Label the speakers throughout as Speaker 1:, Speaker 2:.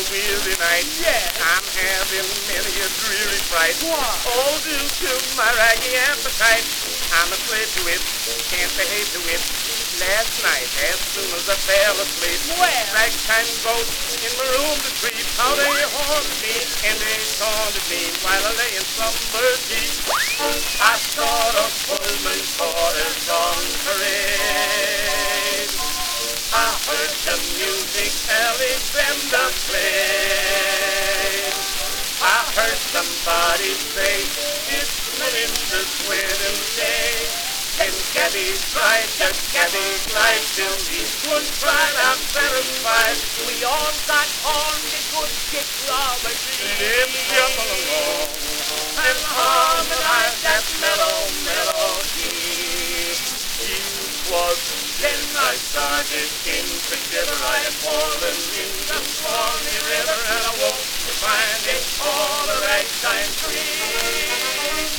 Speaker 1: a weary night.
Speaker 2: Yes.
Speaker 1: I'm having many a dreary fright.
Speaker 2: Why?
Speaker 1: All due to my raggy appetite. I'm a slave to it, can't behave to it. Last night, as soon as I fell asleep,
Speaker 2: Well.
Speaker 1: ragtime ghosts in my room to creep. How they haunted me and they taunted me while I lay in slumber deep. I saw the Pullman porters on parade. I heard the music Alexander played. I heard somebody say it's Melinda's wedding day. And Gabby tried to Gabby lied till Eastwood cried, I'm satisfied.
Speaker 2: We all got on the good Dick Roberts.
Speaker 1: Lips jump along and harmonize that mellow melody. It was then I started into shiver. I had fallen in the Swanee River and I woke to find it all a ragtime dream.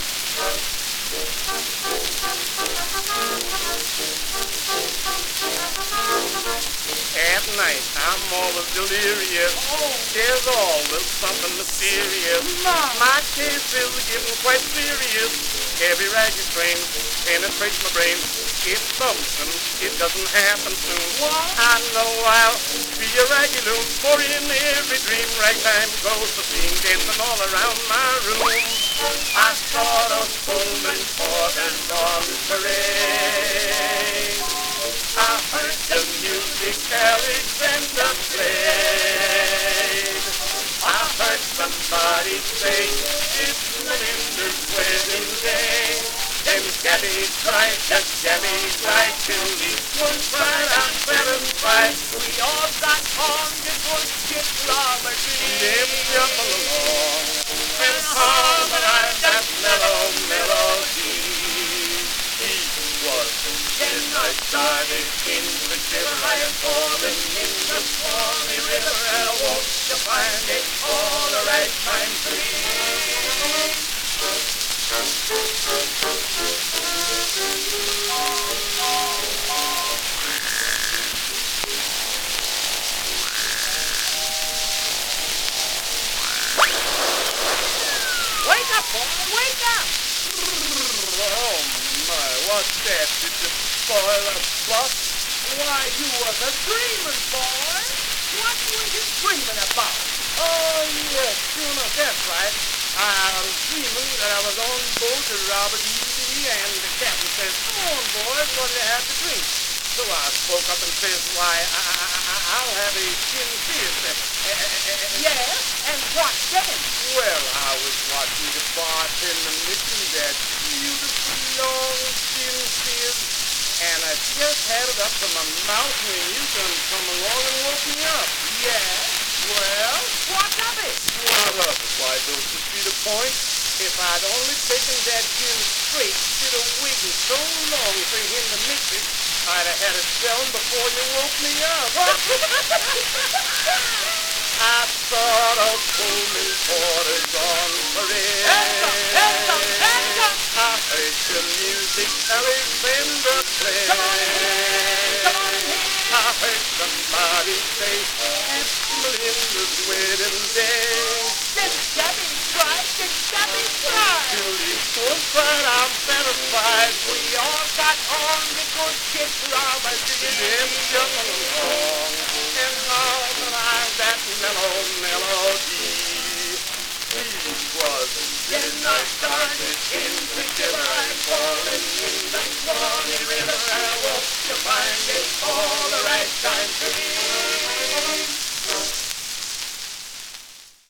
Speaker 1: At night, I'm always delirious. There's always something mysterious. My case is getting quite serious. Heavy raggy strain penetrates my brain. It bumps and it doesn't happen soon. I know I'll be a raggy loon, for in every dream ragtime goes the scene, dancing all around my room. I saw those Pullman porters on parade. I heard the music Alexander played. I heard somebody say it's Melinda's wedding day. Then Gabby tried to Gabby tried till Eastwood cried, I'm satisfied.
Speaker 2: We all got on the good Dick Roberts.
Speaker 1: Lips jump along and harmonize that mellow melody. It was then I started in the shiver. I had fallen in the Swanee River and I woke to find it all a ragtime dream.
Speaker 2: Wake up, boy, wake up!
Speaker 1: Oh my, what's that? Did you spoil a bus?
Speaker 2: Why, you was a dreaming, boy. What were you dreaming about?
Speaker 1: Oh yes, sure enough, that's right. I was dreaming that I was on board the Robert E. Lee, and the captain says, come on boys, what do you have to drink? So I spoke up and says, why, I'll have a gin fizz.
Speaker 2: Yes, and what then?
Speaker 1: Well, I was watching the bartender mixing that beautiful long gin fizz, and I just had it up to my mouth when you done come along and woke me up.
Speaker 2: Yes.
Speaker 1: Well,
Speaker 2: What of it?
Speaker 1: what of it? Why, don't you see the point? If I'd only taken that gin straight, instead of waiting so long for him to mix it, I'd have had it down before you woke me up. I saw the Pullman porters on parade.
Speaker 2: Hands up, hands up!
Speaker 1: I heard the music Alexander play.
Speaker 2: Come on here!
Speaker 1: I heard somebody say, it's Melinda's wedding day.
Speaker 2: Then Gabby tried, then Gabby tried.
Speaker 1: Till Eastwood cried, I'm satisfied.
Speaker 2: We all got on the good Dick Roberts.
Speaker 1: Lips jump along and harmonize that mellow melody. It was then I started into shiver. I fallen in the Swanee River and I woke to find it all a ragtime dream.